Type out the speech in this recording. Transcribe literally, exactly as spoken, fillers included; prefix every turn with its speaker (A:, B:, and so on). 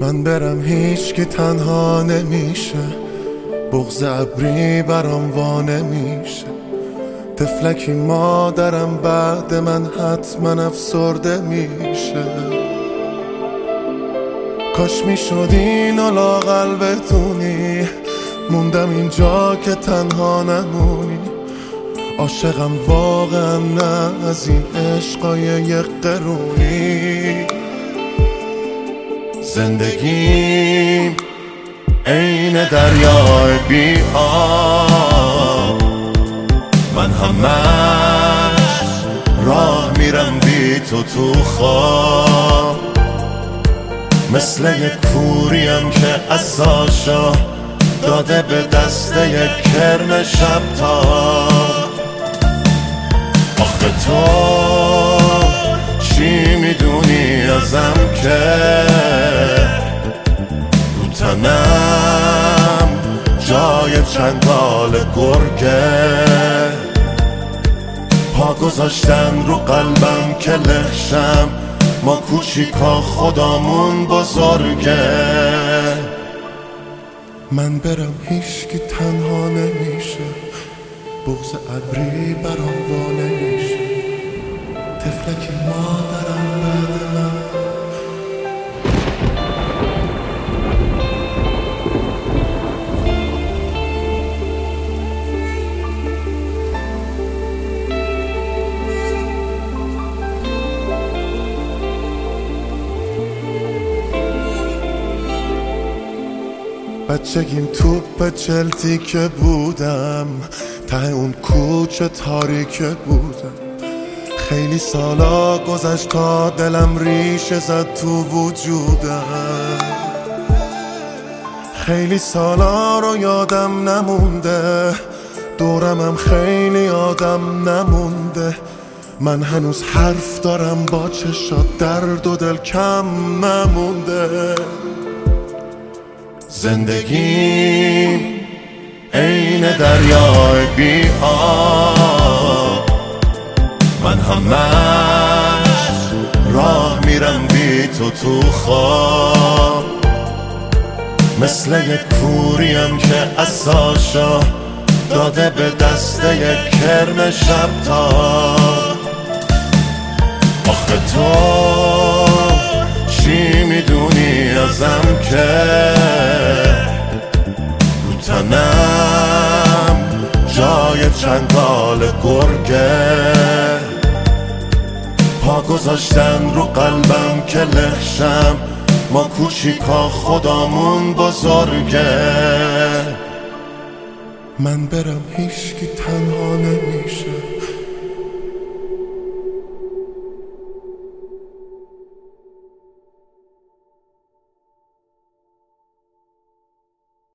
A: من برم هیچ که تنها نمیشه، بغض ابری برام وا نمیشه. طفلکی مادرم بعد من حتما افسرده میشه. کاش میشد اینو لااقل بدونی، موندم اینجا که تنها نمونی. عاشقم واقعا نه از این عشقای یک قرونی. زندگیم عین دریای بی آب، من همش راه میرم بی تو تو خواب. مثل یک کوریم که عصاشو داده به دست یک کرم شب تاب. آخه تو چی میدونی ازم که رو تنم جای چنگال گرگه؟ پا گذاشتن رو قلبم که لخشم، ما کوچیکا خدامون بزرگه. من برم هیچ که تنها نمیشه، بغض ابری برام وا نمیشه. طفلکی مادرم بعد من. بچگیم توپ چلتی که بودم، ته اون کوچه تاریک بودم. خیلی سالا گذشت تا دلم ریشه زد تو وجودم. خیلی سالا رو یادم نمونده، دورمم خیلی آدم نمونده. من هنوز حرف دارم با چشات، درد و دل کم نمونده. زندگیم عین دریای بی آب، من همش راه میرم بی تو تو خواب. مثل یک کوریم که عصاشو داده به دست یک کرم شب تاب. آخه تو چی میدونی ازم که رو تنم جای چنگال گرگه؟ پا گذاشتن رو قلبم که لخشم، ما کوچیکا خدامون بزرگه. من برم هیچ که تنها نمیشه،